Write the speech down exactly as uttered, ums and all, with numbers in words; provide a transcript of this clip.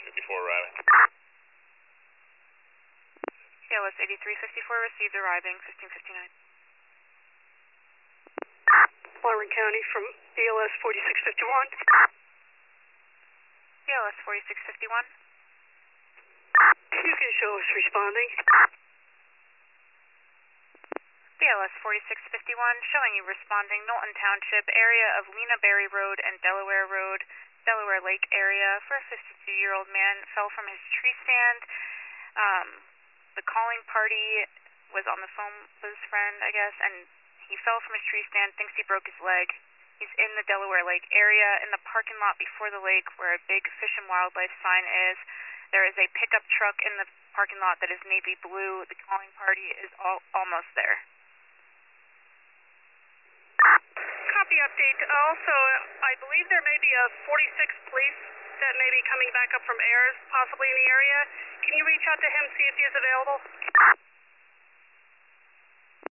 fifty-four arriving. K L S eighty-three fifty-four received arriving fifteen fifty-nine. Warren County from B L S forty-six fifty-one. B L S forty-six fifty-one. You can show us responding. B L S forty-six fifty-one, showing you responding Knowlton Township, area of Lena Berry Road and Delaware Road, Delaware Lake area, for a fifty-two-year-old man fell from his tree stand. Um, the calling party was on the phone with his friend, I guess, and he fell from his tree stand, thinks he broke his leg. He's in the Delaware Lake area, in the parking lot before the lake where a big Fish and Wildlife sign is. There is a pickup truck in the parking lot that is navy blue. The calling party is all, almost there. Copy update. Also, I believe there may be a forty-six police that may be coming back up from Ayers, possibly in the area. Can you reach out to him, see if he is available?